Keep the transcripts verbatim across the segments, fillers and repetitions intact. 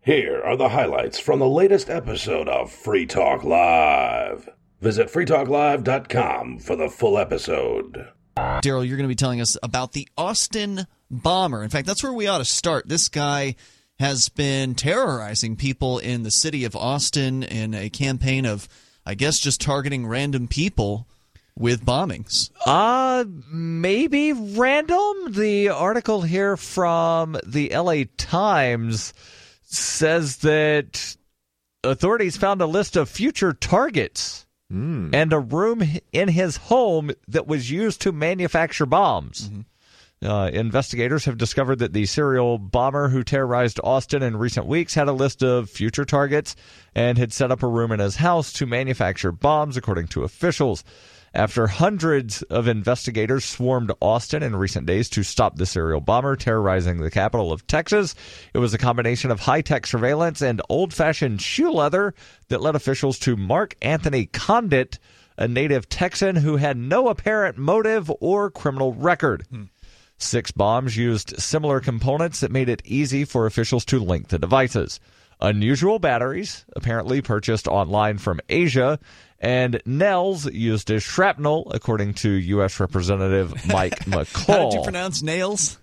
Here are the highlights from the latest episode of Free Talk Live. Visit free talk live dot com for the full episode. Daryl, you're going to be telling us about the Austin bomber. In fact, that's where we ought to start. This guy has been terrorizing people in the city of Austin in a campaign of, I guess, just targeting random people with bombings. Uh, maybe random. The article here from the L A Times says that authorities found a list of future targets mm. and a room in his home that was used to manufacture bombs. Mm-hmm. Uh, investigators have discovered that the serial bomber who terrorized Austin in recent weeks had a list of future targets and had set up a room in his house to manufacture bombs, according to officials. After hundreds of investigators swarmed Austin in recent days to stop the serial bomber terrorizing the capital of Texas, it was a combination of high-tech surveillance and old-fashioned shoe leather that led officials to Mark Anthony Condit, a native Texan who had no apparent motive or criminal record. Hmm. Six bombs used similar components that made it easy for officials to link the devices. Unusual batteries, apparently purchased online from Asia, and nails used as shrapnel, according to U S Representative Mike McCall. How did you pronounce nails?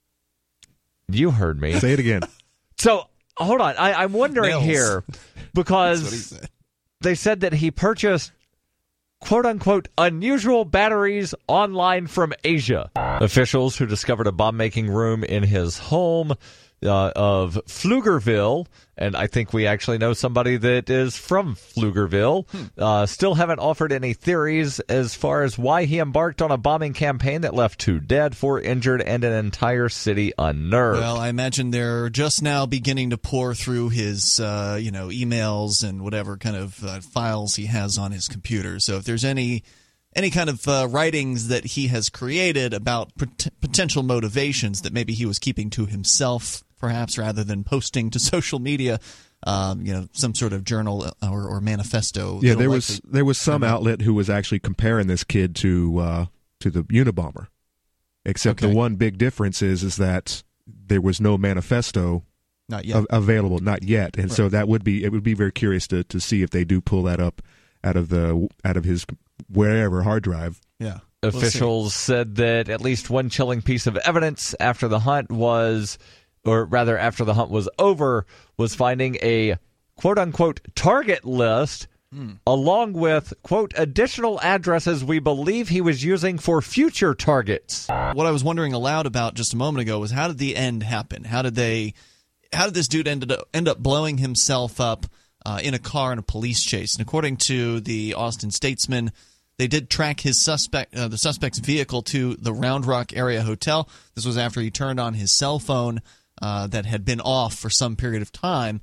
You heard me. Say it again. So, hold on. I, I'm wondering nails. here, because That's what he said. They said that he purchased quote-unquote unusual batteries online from Asia. Officials who discovered a bomb-making room in his home Uh, of Pflugerville, and I think we actually know somebody that is from Pflugerville, hmm. uh, still haven't offered any theories as far as why he embarked on a bombing campaign that left two dead, four injured, and an entire city unnerved. Well, I imagine they're just now beginning to pour through his, uh, you know, emails and whatever kind of uh, files he has on his computer. So if there's any any kind of uh, writings that he has created about pot- potential motivations that maybe he was keeping to himself, perhaps rather than posting to social media, um, you know, some sort of journal or, or manifesto. Yeah, there was there was some outlet who was actually comparing this kid to uh, to the Unabomber, except okay. the one big difference is is that there was no manifesto not yet. A- available, not yet, and right. so that would be it would be very curious to, to see if they do pull that up out of the out of his wherever hard drive. Yeah. Officials we'll said that at least one chilling piece of evidence after the hunt was. or rather after the hunt was over, was finding a quote-unquote target list mm. along with, quote, additional addresses we believe he was using for future targets. What I was wondering aloud about just a moment ago was how did the end happen? How did they, how did this dude end up, end up blowing himself up uh, in a car in a police chase? And according to the Austin Statesman, they did track his suspect, uh, the suspect's vehicle to the Round Rock area hotel. This was after he turned on his cell phone Uh, that had been off for some period of time,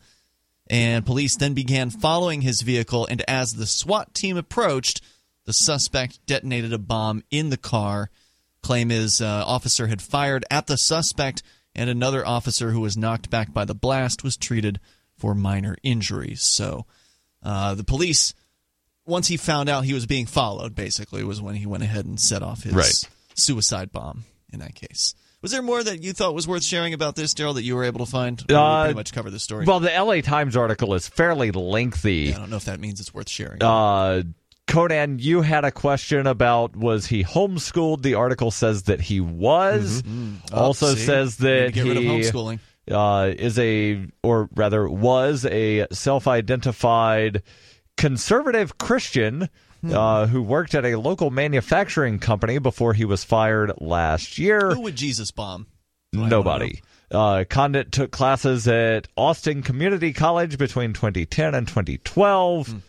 and police then began following his vehicle, and as the SWAT team approached, the suspect detonated a bomb in the car. Claim is uh, officer had fired at the suspect, and another officer who was knocked back by the blast was treated for minor injuries. So uh, the police, once he found out he was being followed, basically, was when he went ahead and set off his right. suicide bomb in that case. Was there more that you thought was worth sharing about this, Daryl, that you were able to find? Uh, we pretty much covered the story. Well, the L A Times article is fairly lengthy. Yeah, I don't know if that means it's worth sharing. Uh, Conan, you had a question about was he homeschooled? The article says that he was. Mm-hmm. Mm. Oh, also see? says that get he rid of homeschooling. Uh, is a, or rather was a self-identified conservative Christian Uh, who worked at a local manufacturing company before he was fired last year. Who would Jesus bomb? Nobody. Uh, Condit took classes at Austin Community College between twenty ten and twenty twelve, hmm.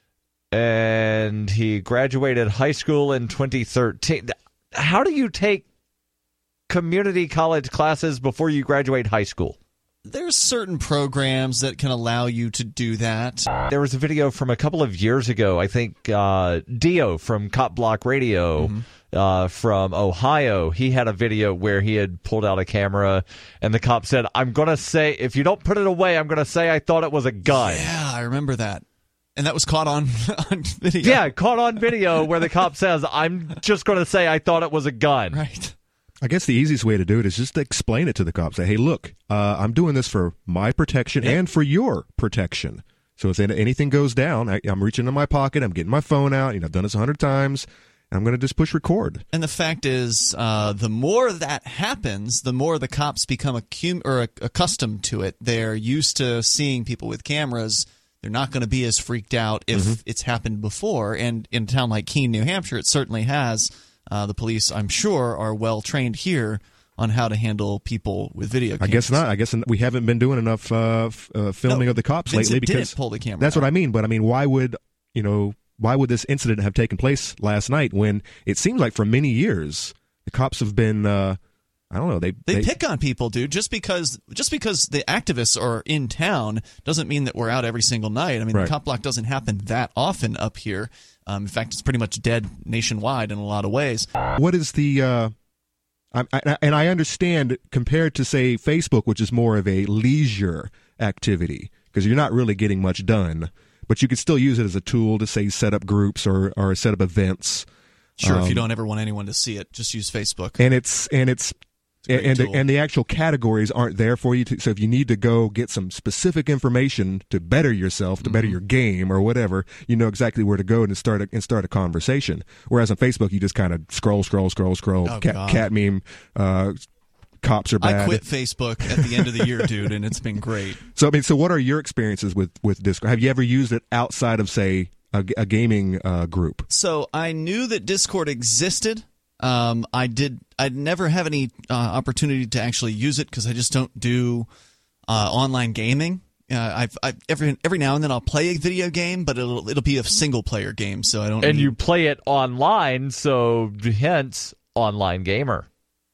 and he graduated high school in twenty thirteen. How do you take community college classes before you graduate high school? There's certain programs that can allow you to do that. There was a video from a couple of years ago, I think uh, Dio from Cop Block Radio mm-hmm. uh, from Ohio, he had a video where he had pulled out a camera and the cop said, I'm going to say, if you don't put it away, I'm going to say I thought it was a gun. Yeah, I remember that. And that was caught on, on video. Yeah, caught on video where the cop says, I'm just going to say I thought it was a gun. Right. I guess the easiest way to do it is just to explain it to the cops. Say, hey, look, uh, I'm doing this for my protection yeah. and for your protection. So if anything goes down, I, I'm reaching in my pocket, I'm getting my phone out. You know, I've done this a hundred times. I'm going to just push record. And the fact is, uh, the more that happens, the more the cops become accum- or accustomed to it. They're used to seeing people with cameras. They're not going to be as freaked out if mm-hmm. it's happened before. And in a town like Keene, New Hampshire, it certainly has. Uh, the police, I'm sure, are well trained here on how to handle people with video cameras. I guess not. I guess we haven't been doing enough uh, f- uh, filming no, of the cops Vincent lately because didn't pull the camera that's out. what I mean. But I mean, why would you know? Why would this incident have taken place last night when it seems like for many years the cops have been, uh, I don't know, they, they they pick on people, dude. Just because just because the activists are in town doesn't mean that we're out every single night. I mean, right. the cop block doesn't happen that often up here. Um, in fact, it's pretty much dead nationwide in a lot of ways. What is the, uh, I, I, and I understand compared to, say, Facebook, which is more of a leisure activity because you're not really getting much done. But you could still use it as a tool to, say, set up groups or, or set up events. Sure, um, if you don't ever want anyone to see it, just use Facebook. And it's and it's, it's and the, and the actual categories aren't there for you. To, so if you need to go get some specific information to better yourself, to mm-hmm. better your game or whatever, you know exactly where to go and start a, and start a conversation. Whereas on Facebook, you just kind of scroll, scroll, scroll, scroll, oh, cat, cat meme. Uh, Cops are bad. I quit Facebook at the end of the year, dude, and it's been great. So, I mean, so what are your experiences with, with Discord? Have you ever used it outside of, say, a, a gaming uh, group? So I knew that Discord existed. Um, I did. I'd never have any uh, opportunity to actually use it because I just don't do uh, online gaming. Uh, I've, I've every every now and then I'll play a video game, but it'll it'll be a single player game, so I don't. And need... you play it online, so hence online gamer.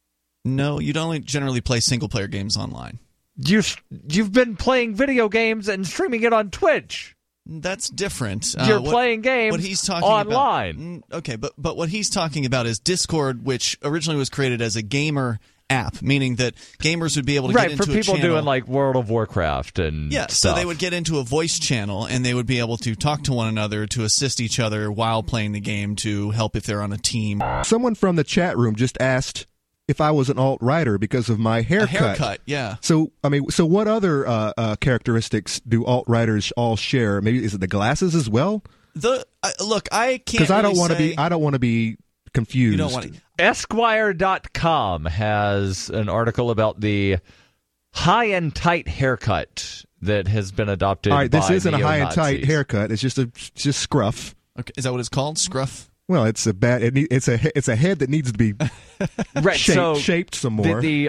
No, you'd only generally play single-player games online. You, you've been playing video games and streaming it on Twitch. That's different. You're uh, what, playing games what he's talking online. About, okay, but, but what he's talking about is Discord, which originally was created as a gamer app, meaning that gamers would be able to right, get into for people a channel. doing like World of Warcraft and yeah, stuff. So they would get into a voice channel and they would be able to talk to one another, to assist each other while playing the game, to help if they're on a team. Someone from the chat room just asked if I was an alt-righter because of my haircut. A haircut, yeah. So, I mean, so what other uh, uh, characteristics do alt-righters all share? Maybe is it the glasses as well? The uh, look, I can't because I don't really want to say... be. I don't want to be confused. You don't want to... Esquire dot com has an article about the high and tight haircut that has been adopted. All right, this by isn't a high and neo-Nazis. tight haircut. It's just a just scruff. Okay, is that what it's called? Scruff? Well, it's a bad. It, it's a it's a head that needs to be right, shaped, so shaped some more. The, the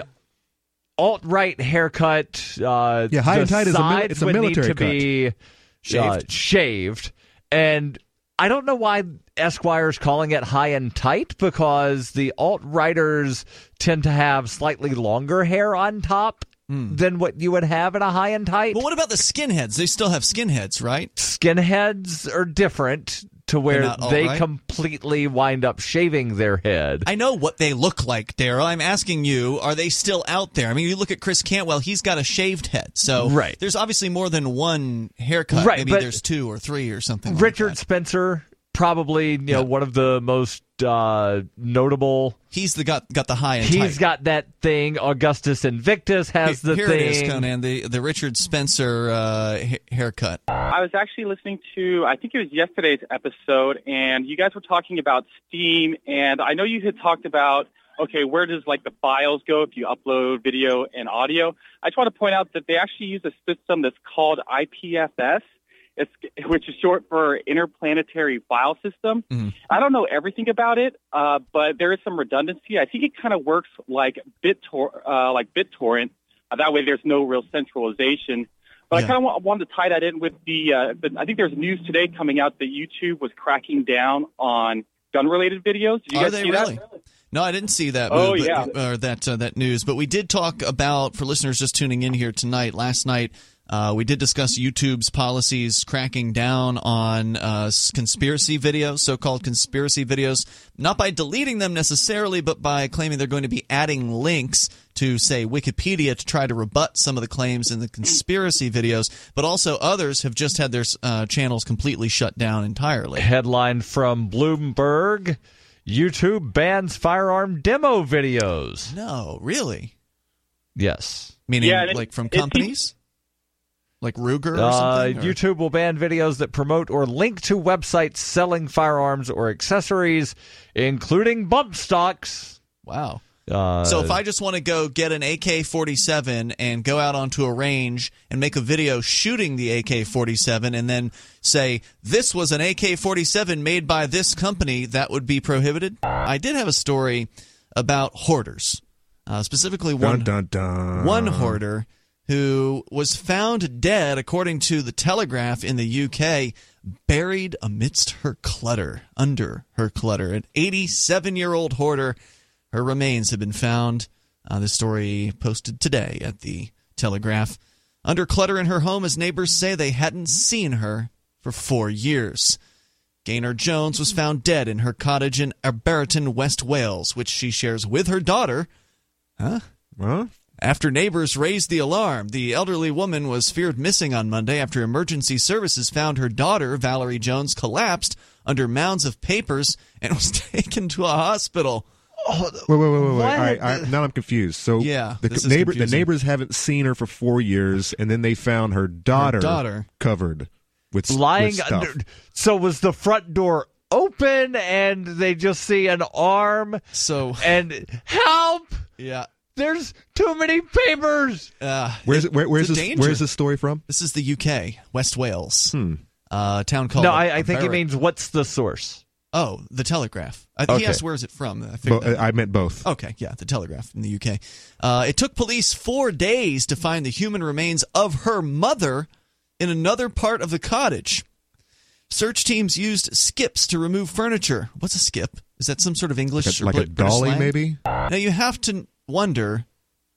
alt-right haircut. Uh, yeah, high and tight is a, mil- it's a military need to cut. be shaved. Uh, shaved, and I don't know why Esquire's calling it high and tight because the alt-righters tend to have slightly longer hair on top. Mm. Than what you would have in a high and tight. But what about the skinheads? They still have skinheads, right? Skinheads are different to where they right? completely wind up shaving their head. I know what they look like, Daryl. I'm asking you, are they still out there? I mean, you look at Chris Cantwell, he's got a shaved head. So right. there's obviously more than one haircut. Right, Maybe there's two or three or something Richard like that. Spencer, probably you know yeah. one of the most uh, notable. He's the got got the high and He's tight. got that thing. Augustus Invictus has here, the here thing. Here it is, Conan, the, the Richard Spencer uh, ha- haircut. I was actually listening to, I think it was yesterday's episode, and you guys were talking about Steam, and I know you had talked about, okay, where does like the files go if you upload video and audio? I just want to point out that they actually use a system that's called I P F S. It's, which is short for Interplanetary File System. Mm-hmm. I don't know everything about it, uh, but there is some redundancy. I think it kind of works like BitTor- uh, like BitTorrent. Uh, that way there's no real centralization. But yeah. I kind of w- wanted to tie that in with the, uh, the, I think there's news today coming out that YouTube was cracking down on gun-related videos. Did you Are guys they see really? that? No, I didn't see that. Oh, move, yeah. But, or that, uh, that news. But we did talk about, for listeners just tuning in here tonight, last night, Uh, we did discuss YouTube's policies cracking down on uh, conspiracy videos, so-called conspiracy videos, not by deleting them necessarily, but by claiming they're going to be adding links to, say, Wikipedia to try to rebut some of the claims in the conspiracy videos. But also others have just had their uh, channels completely shut down entirely. Headline from Bloomberg. YouTube bans firearm demo videos. No, really? Yes. Meaning, Yeah, it- like from it- companies? Like Ruger or Uh, something? or- YouTube will ban videos that promote or link to websites selling firearms or accessories, including bump stocks. Wow. Uh, So if I just want to go get an A K forty-seven and go out onto a range and make a video shooting the A K forty-seven and then say, this was an A K forty-seven made by this company, that would be prohibited? I did have a story about hoarders, uh, specifically one, Dun, dun, dun. one hoarder who was found dead, according to the Telegraph in the U K, buried amidst her clutter, under her clutter. An eighty-seven-year-old hoarder. Her remains have been found. Uh, this story posted today at the Telegraph. Under clutter in her home as neighbors say they hadn't seen her for four years. Gaynor Jones was found dead in her cottage in Arberton, West Wales, which she shares with her daughter. Huh? Huh? After neighbors raised the alarm, the elderly woman was feared missing on Monday after emergency services found her daughter, Valerie Jones, collapsed under mounds of papers and was taken to a hospital. oh, Wait, wait, wait, wait, wait. What? All right, all right, now I'm confused. So Yeah, the this is neighbor, the confusing. neighbors haven't seen her for four years, and then they found her daughter, daughter. covered with s- lying with stuff. under. So was the front door open and they just see an arm So, and help? yeah. There's too many papers. Uh, Where's it, where, where's it's a this? danger. Where's this story from? This is the U K, West Wales. Hmm. Uh, a town called... No, I, I think he Arberton. means what's the source? Oh, the Telegraph. I think he Okay. asked where is it from. I Bo- figured that- I meant both. Okay, yeah, the Telegraph in the U K. Uh, it took police four days to find the human remains of her mother in another part of the cottage. Search teams used skips to remove furniture. What's a skip? Is that some sort of English or Like a Brit- British dolly, slang? maybe? Now you have to wonder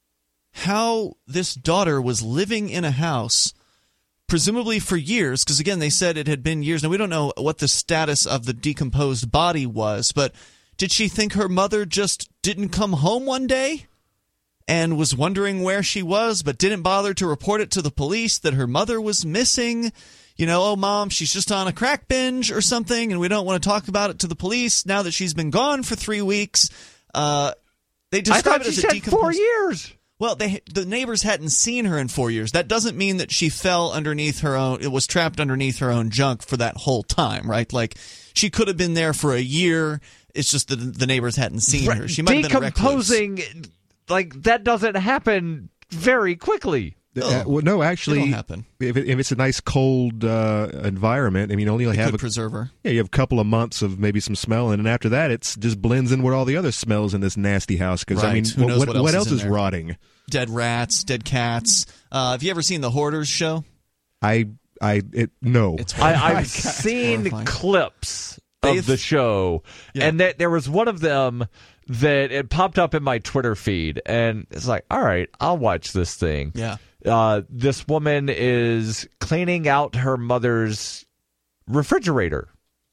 how this daughter was living in a house, presumably for years, because again, they said it had been years. Now we don't know what the status of the decomposed body was, but did she think her mother just didn't come home one day and was wondering where she was, but didn't bother to report it to the police that her mother was missing? You know, oh, mom, she's just on a crack binge or something, and we don't want to talk about it to the police now that she's been gone for three weeks. Uh, they I describe thought it she as a said decomposed. four years. Well, they the neighbors hadn't seen her in four years. That doesn't mean that she fell underneath her own. It was trapped underneath her own junk for that whole time, right? Like she could have been there for a year. It's just that the neighbors hadn't seen her. She might have been a recluse. Decomposing, like that doesn't happen very quickly. Uh, well, no, actually, It'll happen. if, it, if it's a nice cold uh, environment, I mean, only It have could a, preserve her. yeah, you have a couple of months of maybe some smell, and then after that, it's just blends in with all the other smells in this nasty house. Because I Right. mean, Who knows what, what else else is in is there? rotting? Dead rats, dead cats. Uh, have you ever seen the Hoarders show? I, I, it, no. It's I, horrifying. I've It's seen horrifying. clips They've- of the show, Yeah. and that there was one of them that it popped up in my Twitter feed, and it's like, all right, I'll watch this thing. Yeah. Uh, this woman is cleaning out her mother's refrigerator.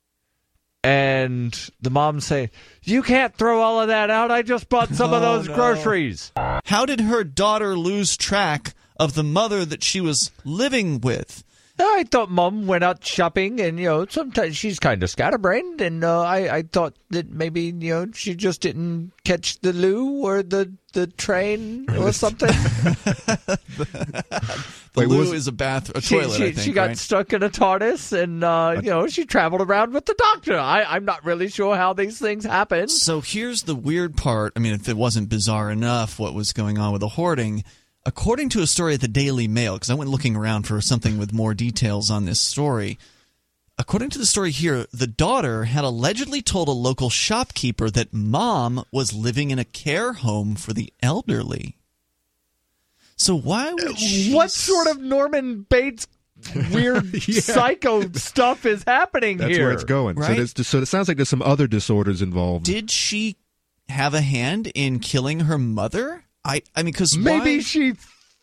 And the mom say, you can't throw all of that out. I just bought some of Oh, those no. groceries. How did her daughter lose track of the mother that she was living with? I thought Mom went out shopping, and you know sometimes she's kind of scatterbrained, and uh, I I thought that maybe you know she just didn't catch the loo or the the train or something. The Wait, loo was- is a bath, a she toilet. she, I think, she got right? stuck in a TARDIS, and uh, you know she traveled around with the doctor. I I'm not really sure how these things happen. So here's the weird part. I mean, if it wasn't bizarre enough, what was going on with the hoarding? According to a story at the Daily Mail, because I went looking around for something with more details on this story. According to the story here, the daughter had allegedly told a local shopkeeper that mom was living in a care home for the elderly. So why would she... What sort of Norman Bates weird Yeah. psycho stuff is happening That's here? where it's going. So, Right? there's, so it sounds like there's some other disorders involved. Did she have a hand in killing her mother? I, I mean, because Maybe why... she,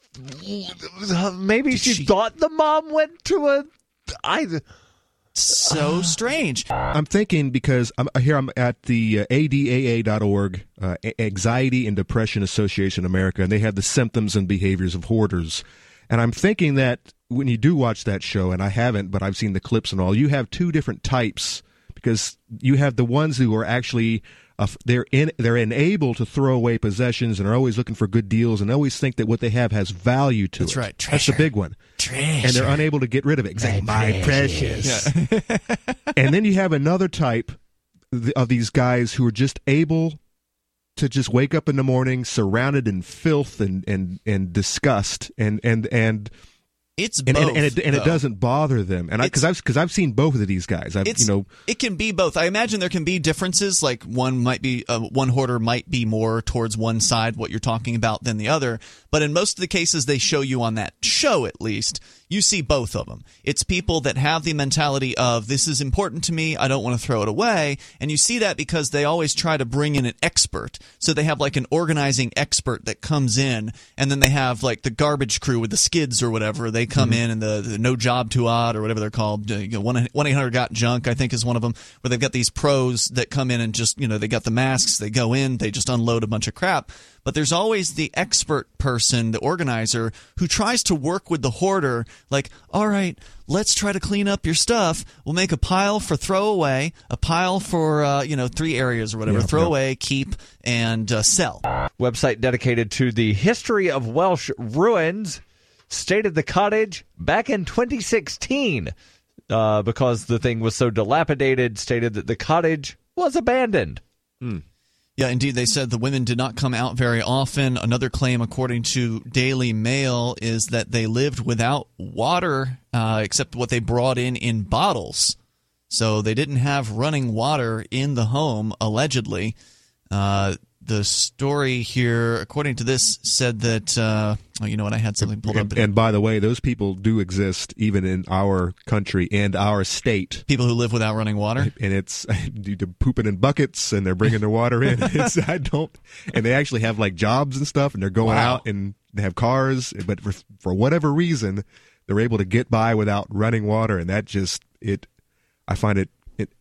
maybe Did she, she- thought the mom went to a. I So strange. I'm thinking because I'm here. I'm at the uh, A D A A dot org, uh, A- Anxiety and Depression Association America, and they have the symptoms and behaviors of hoarders. And I'm thinking that when you do watch that show, and I haven't, but I've seen the clips and all, you have two different types. because you have the ones who are actually uh, they're in they're enabled to throw away possessions and are always looking for good deals and always think that what they have has value to That's it. right. That's the big one. Treasure. And they're unable to get rid of it. Exactly. My, My precious. precious. Yeah. And then you have another type of these guys who are just able to just wake up in the morning surrounded in filth and and, and disgust and and and it's and, both, and, and, it, and it doesn't bother them. And because I've because I've seen both of these guys. I've you know it can be both. I imagine there can be differences. Like one might be uh, one hoarder might be more towards one side, what you're talking about, than the other. But in most of the cases they show you on that show, at least, you see both of them. It's people that have the mentality of this is important to me, I don't want to throw it away. And you see that because they always try to bring in an expert. So they have like an organizing expert that comes in, and then they have like the garbage crew with the skids or whatever. They come mm-hmm. in and the, the No Job Too Odd or whatever they're called. You know, one eight hundred got junk, I think, is one of them, where they've got these pros that come in and just, you know, they got the masks, they go in, they just unload a bunch of crap. But there's always the expert person, the organizer, who tries to work with the hoarder, like, all right, let's try to clean up your stuff. We'll make a pile for throwaway, a pile for, uh, you know, three areas or whatever, yeah, throw yeah. away, keep, and uh, sell. Website dedicated to the history of Welsh ruins stated the cottage back in twenty sixteen, uh, because the thing was so dilapidated, stated that the cottage was abandoned. Hmm. Yeah, indeed, they said the women did not come out very often. Another claim, according to Daily Mail, is that they lived without water, uh, except what they brought in in bottles. So they didn't have running water in the home, allegedly. Uh, the story here, according to this, said that, uh, oh, you know what, I had something pulled and, up. And by the way, those people do exist even in our country and our state. People who live without running water? And it's they're pooping in buckets and they're bringing their water in. It's, I don't, and they actually have like jobs and stuff and they're going wow. out and they have cars, but for, for whatever reason, they're able to get by without running water. And that just, it, I find it,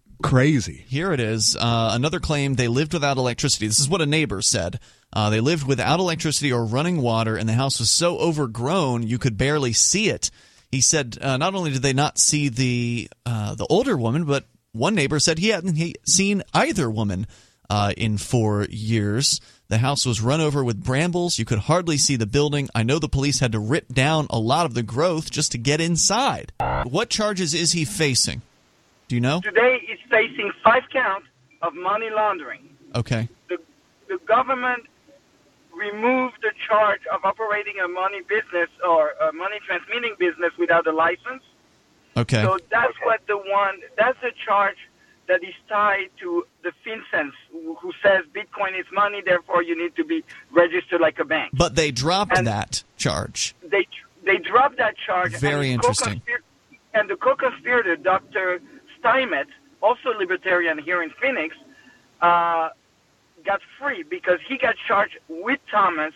crazy. Here it is. Uh, another claim, they lived without electricity. This is what a neighbor said. Uh, they lived without electricity or running water, and the house was so overgrown you could barely see it. He said uh, not only did they not see the uh, the older woman, but one neighbor said he hadn't he seen either woman uh, in four years. The house was run over with brambles. You could hardly see the building. I know the police had to rip down a lot of the growth just to get inside. What charges is he facing? Do you know? Today he's facing five counts of money laundering. Okay. The, the government removed the charge of operating a money business or a money transmitting business without a license. Okay. So that's what the one, that's a charge that is tied to the FinCEN, who says Bitcoin is money, therefore you need to be registered like a bank. But they dropped and that charge. They they dropped that charge. Very and interesting. And the co-conspirator, Doctor Steinmetz, also libertarian here in Phoenix, uh, got free because he got charged with Thomas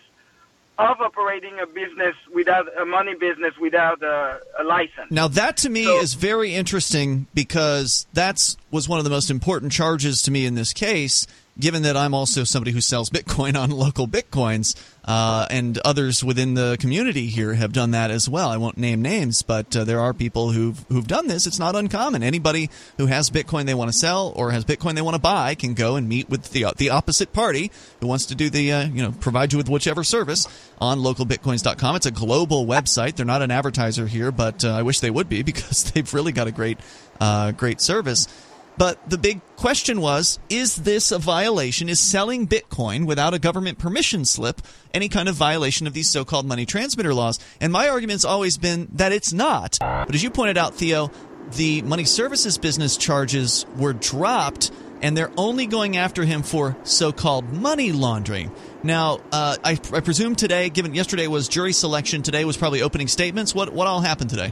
of operating a business without a money business without a, a license. Now that to me so, is very interesting because that's was one of the most important charges to me in this case, given that I'm also somebody who sells Bitcoin on local Bitcoins, uh, and others within the community here have done that as well. I won't name names, but uh, there are people who've who've done this. It's not uncommon. Anybody who has Bitcoin they want to sell or has Bitcoin they want to buy can go and meet with the the opposite party who wants to do the uh, you know provide you with whichever service on local bitcoins dot com. It's a global website. They're not an advertiser here, but uh, I wish they would be because they've really got a great uh, great service. But the big question was, is this a violation? Is selling Bitcoin without a government permission slip any kind of violation of these so-called money transmitter laws? And my argument's always been that it's not. But as you pointed out, Theo, the money services business charges were dropped, and they're only going after him for so-called money laundering. Now, uh, I, I presume today, given yesterday was jury selection, today was probably opening statements. What what all happened today?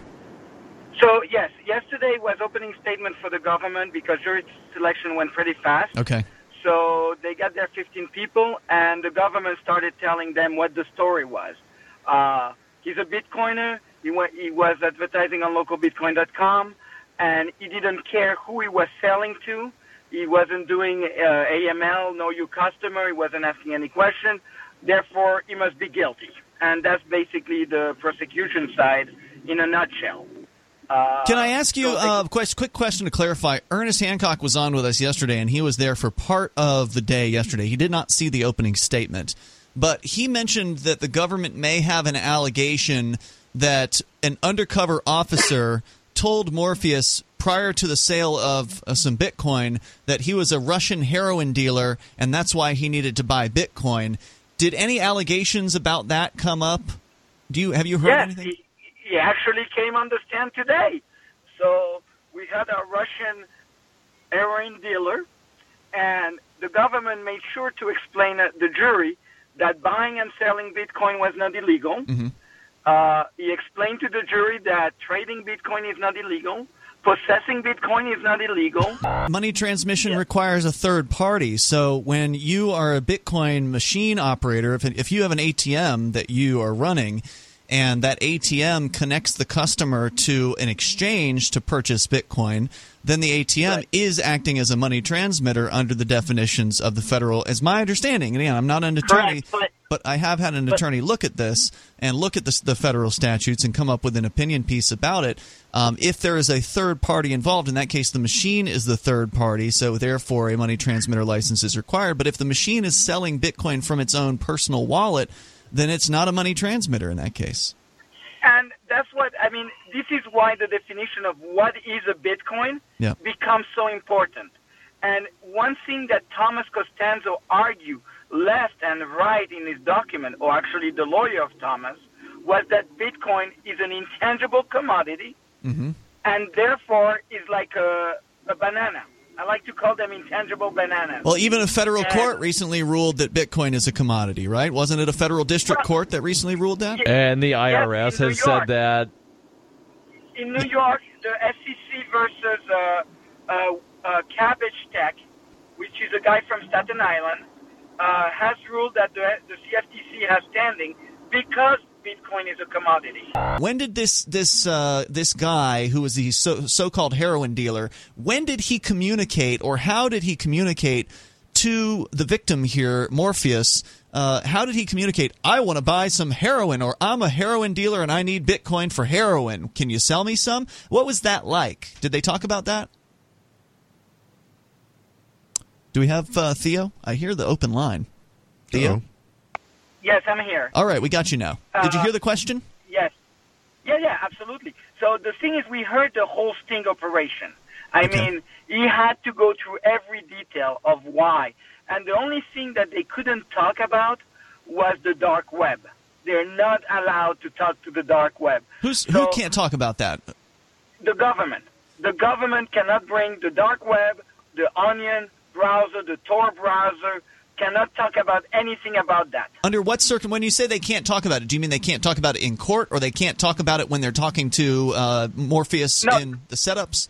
So, yes, yesterday was opening statement for the government because jury selection went pretty fast. Okay. So they got their fifteen people, and the government started telling them what the story was. Uh, he's a Bitcoiner. He, went, he was advertising on local bitcoin dot com, and he didn't care who he was selling to. He wasn't doing uh, A M L, know your customer. He wasn't asking any question. Therefore, he must be guilty. And that's basically the prosecution side in a nutshell. Uh, Can I ask you so a uh, quest- quick question to clarify? Ernest Hancock was on with us yesterday, and he was there for part of the day yesterday. He did not see the opening statement, but he mentioned that the government may have an allegation that an undercover officer told Morpheus prior to the sale of uh, some Bitcoin that he was a Russian heroin dealer, and that's why he needed to buy Bitcoin. Did any allegations about that come up? Do you have you heard yes, anything? He, he actually came on the stand today. So we had a Russian heroin dealer, and the government made sure to explain to the jury that buying and selling Bitcoin was not illegal. Mm-hmm. Uh, he explained to the jury that trading Bitcoin is not illegal. Possessing Bitcoin is not illegal. Money transmission Yeah. requires a third party. So when you are a Bitcoin machine operator, if, if you have an A T M that you are running and that A T M connects the customer to an exchange to purchase Bitcoin, then the A T M Right. is acting as a money transmitter under the definitions of the federal, as my understanding. And again, I'm not an attorney, Correct, but- but I have had an attorney look at this and look at the, the federal statutes and come up with an opinion piece about it. Um, if there is a third party involved, in that case, the machine is the third party, so therefore a money transmitter license is required. But if the machine is selling Bitcoin from its own personal wallet, then it's not a money transmitter in that case. And that's what, I mean, this is why the definition of what is a Bitcoin Yeah. becomes so important. And one thing that Thomas Costanzo argued left and right in his document, or actually the lawyer of Thomas, was that Bitcoin is an intangible commodity Mm-hmm. and therefore is like a, a banana. I like to call them intangible bananas. Well, even a federal And- court recently ruled that Bitcoin is a commodity, right? Wasn't it a federal district Well- court that recently ruled that? And the I R S Yes, in has New said York. that. In New York, the S E C versus uh, uh, uh, Cabbage Tech, which is a guy from Staten Island, uh, has ruled that the, the C F T C has standing because Bitcoin is a commodity. When did this this uh, this guy who was the so, so-called heroin dealer, when did he communicate, or how did he communicate to the victim here, Morpheus? Uh, how did he communicate? I want to buy some heroin, or I'm a heroin dealer and I need Bitcoin for heroin. Can you sell me some? What was that like? Did they talk about that? Do we have uh, Theo? I hear the open line. Theo? Uh-oh. Yes, I'm here. All right, we got you now. Did you Uh, hear the question? Yes. Yeah, yeah, absolutely. So the thing is, we heard the whole sting operation. I Okay. mean, he had to go through every detail of why. And the only thing that they couldn't talk about was the dark web. They're not allowed to talk to the dark web. Who's, So- who can't talk about that? The government. The government cannot bring the dark web, the Onion browser, the Tor browser, cannot talk about anything about that. Under what circum? When you say they can't talk about it, do you mean they can't talk about it in court, or they can't talk about it when they're talking to uh, Morpheus No. in the setups?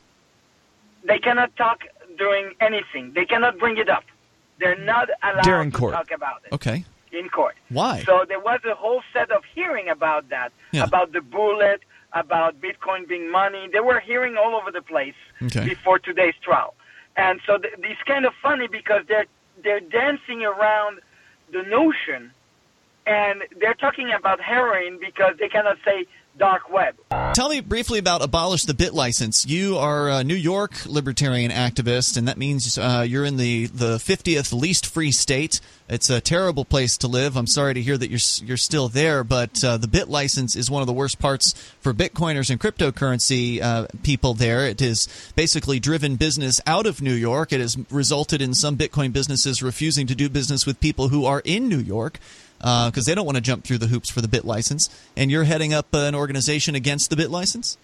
They cannot talk during anything. They cannot bring it up. They're not allowed During to court. talk about it Okay. in court. Why? So there was a whole set of hearing about that, Yeah. about the bullet, about Bitcoin being money. They were hearing all over the place Okay. before today's trial. And so th- it's kind of funny because they're they're dancing around the notion, and they're talking about heroin because they cannot say dark web. Tell me briefly about Abolish the Bit License. You are a New York libertarian activist, and that means uh, you're in the, the fiftieth least free state. It's a terrible place to live. I'm sorry to hear that you're you're still there, but uh, the Bit License is one of the worst parts for Bitcoiners and cryptocurrency uh, people there. It has basically driven business out of New York. It has resulted in some Bitcoin businesses refusing to do business with people who are in New York, because uh, they don't want to jump through the hoops for the Bit License. And you're heading up uh, an organization against the Bit License?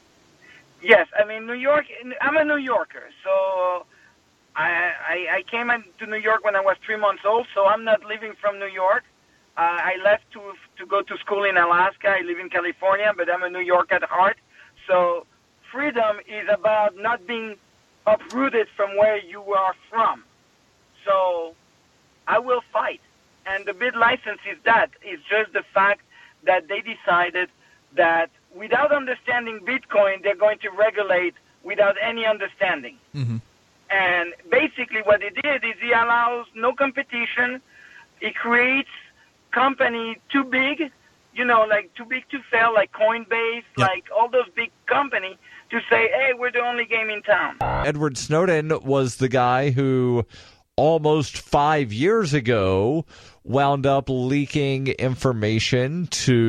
Yes, I mean, New York, I'm a New Yorker, so I, I, I came to New York when I was three months old, so I'm not living from New York. Uh, I left to to go to school in Alaska. I live in California, but I'm a New Yorker at heart. So freedom is about not being uprooted from where you are from. So I will fight. And the Bit License is that. It's just the fact that they decided that without understanding Bitcoin, they're going to regulate without any understanding. Mm-hmm. And basically what he did is he allows no competition. He creates company too big. you know, like too big to fail, like Coinbase, Yep. like all those big companies to say, hey, we're the only game in town. Edward Snowden was the guy who almost five years ago wound up leaking information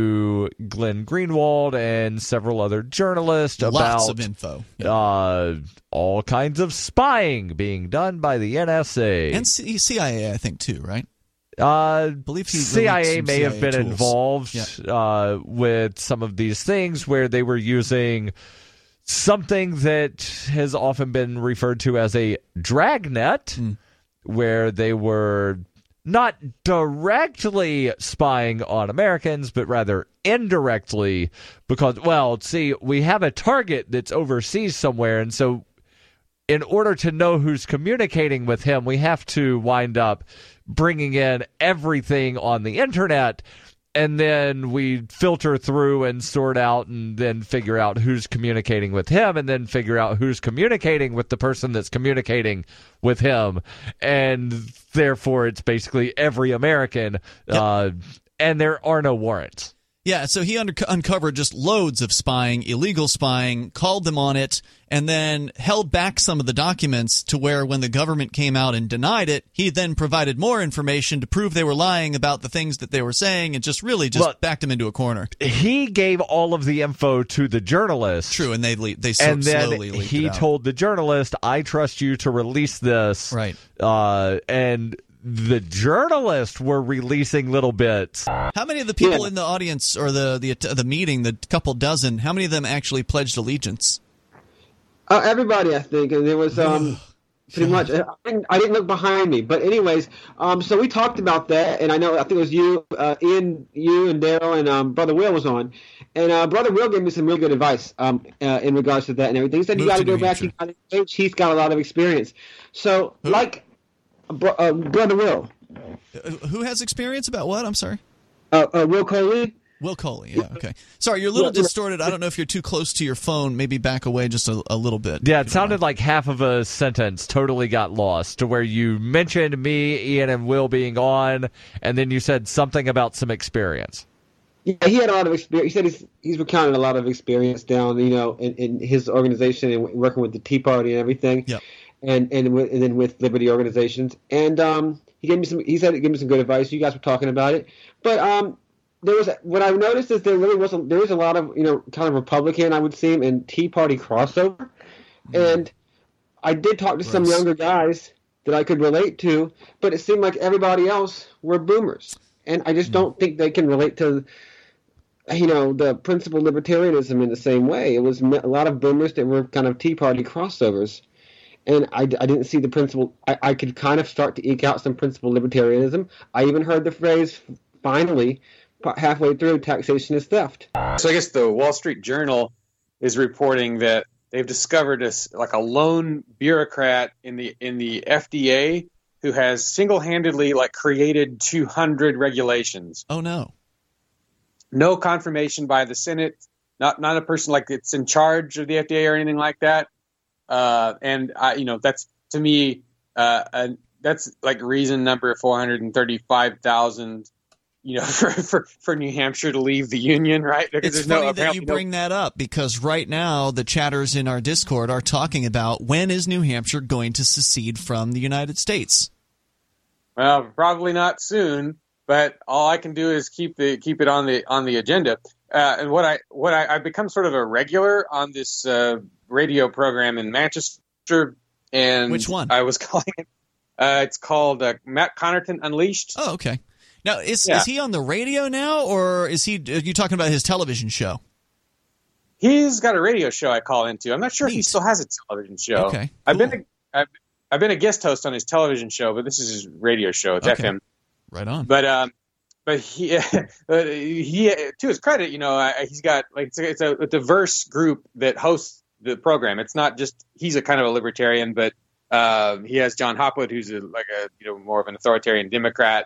to Glenn Greenwald and several other journalists Lots about of info. uh, all kinds of spying being done by the N S A. And C- CIA, I think, too, right? Uh, I believe he C I A released some may C I A have been tools. involved Yeah. uh, with some of these things where they were using something that has often been referred to as a dragnet, Mm. where they were not directly spying on Americans, but rather indirectly because, well, see, we have a target that's overseas somewhere, and so in order to know who's communicating with him, we have to wind up bringing in everything on the internet, and then we filter through and sort out and then figure out who's communicating with him and then figure out who's communicating with the person that's communicating with him. And therefore, it's basically every American, Yep. uh, and there are no warrants. Yeah, so he under- uncovered just loads of spying, illegal spying, called them on it, and then held back some of the documents to where when the government came out and denied it, he then provided more information to prove they were lying about the things that they were saying and just really just Well, backed them into a corner. He gave all of the info to the journalist. True, and they le- they so And then slowly leaked he it out. told the journalist, I trust you to release this. Right. Uh, and the journalists were releasing little bits. How many of the people Yeah. in the audience or the, the the meeting, the couple dozen, how many of them actually pledged allegiance? Uh, everybody, I think, and there was um, pretty much. I didn't, I didn't look behind me, but anyways, um, so we talked about that, and I know I think it was you, uh, Ian, you, and Daryl, and um, Brother Will was on, and uh, Brother Will gave me some real good advice um, uh, in regards to that and everything. He said you Move got to to go New back. You Hampshire. got to engage. He's got a lot of experience. So, Who? like, bro, uh, Brother Will, Uh, Who has experience about what? I'm sorry. uh, uh, Will Coley. Will Coley, yeah, okay. Sorry, you're a little Yeah, yeah. distorted. I don't know if you're too close to your phone. Maybe back away just a, a little bit. Yeah, it sounded like half of a sentence totally got lost to where you mentioned me, Ian, and Will being on, and then you said something about some experience. Yeah, he had a lot of experience. He said he's he's recounted a lot of experience down, you know, in, in his organization and working with the Tea Party and everything. Yep. And and with, and then with Liberty organizations. And um, he gave me some. He said he gave me some good advice. You guys were talking about it, but um, there was what I noticed is there really wasn't. There was a lot of you know kind of Republican, I would seem, and Tea Party crossover. And I did talk to some Gross. younger guys that I could relate to, but it seemed like everybody else were boomers, and I just don't think they can relate to. You know, the principal libertarianism in the same way. It was a lot of boomers that were kind of Tea Party crossovers. And I, I didn't see the principle. I, I could kind of start to eke out some principal libertarianism. I even heard the phrase, finally, halfway through, taxation is theft. So I guess the Wall Street Journal is reporting that they've discovered a, like a lone bureaucrat in the in the F D A who has single-handedly like created two hundred regulations. Oh, no. No confirmation by the Senate, not not a person like it's in charge of the F D A or anything like that. Uh, and I, you know, that's to me, uh, uh, that's like reason number four hundred thirty-five thousand, you know, for, for, for New Hampshire to leave the Union, right? Because It's there's funny no, that you no- bring that up because right now the chatters in our Discord are talking about when is New Hampshire going to secede from the United States? Well, probably not soon, but all I can do is keep the keep it on the on the agenda. Uh, and what I what I, I've become sort of a regular on this uh, radio program in Manchester. And Which one? I was calling it. Uh, it's called uh, Matt Connerton Unleashed. Oh, okay. Now, is Yeah. is he on the radio now, or is he? Are you talking about his television show? He's got a radio show I call into. I'm not sure if he Neat. still has a television show. Okay, I've cool. been a, I've, I've been a guest host on his television show, but this is his radio show. It's Okay. F M. Right on. But um, but he but he to his credit, you know, I- he's got like it's a, it's a, a diverse group that hosts the program. It's not just he's a kind of a libertarian, but uh, he has John Hopwood, who's a, like a you know more of an authoritarian Democrat.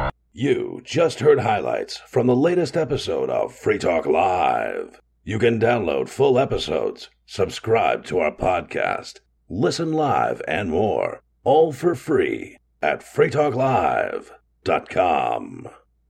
You just heard highlights from the latest episode of Free Talk Live. You can download full episodes, subscribe to our podcast, listen live, and more, all for free at free talk live dot com.